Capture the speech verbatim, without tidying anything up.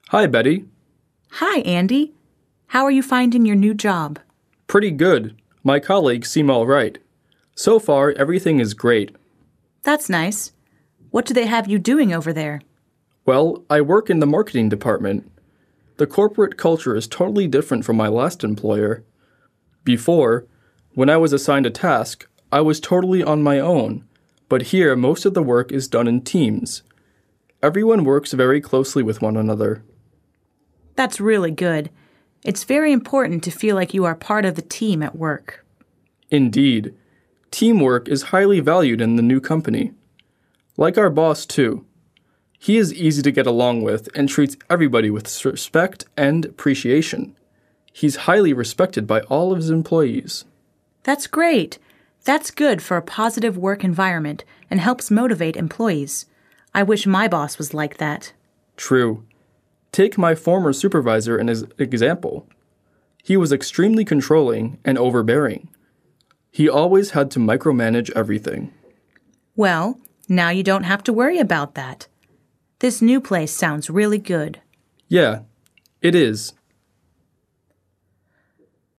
Hi, Betty. Hi, Andy. How are you finding your new job? Pretty good. My colleagues seem all right. So far, everything is great. That's nice. What do they have you doing over there? Well, I work in the marketing department. The corporate culture is totally different from my last employer. Before, when I was assigned a task, I was totally on my own, but here most of the work is done in teams. Everyone works very closely with one another. That's really good. It's very important to feel like you are part of the team at work. Indeed. Teamwork is highly valued in the new company. Like our boss, too. He is easy to get along with and treats everybody with respect and appreciation. He's highly respected by all of his employees. That's great. That's good for a positive work environment and helps motivate employees. I wish my boss was like that. True. Take my former supervisor as an example. He was extremely controlling and overbearing. He always had to micromanage everything. Well, now you don't have to worry about that. This new place sounds really good. Yeah, it is.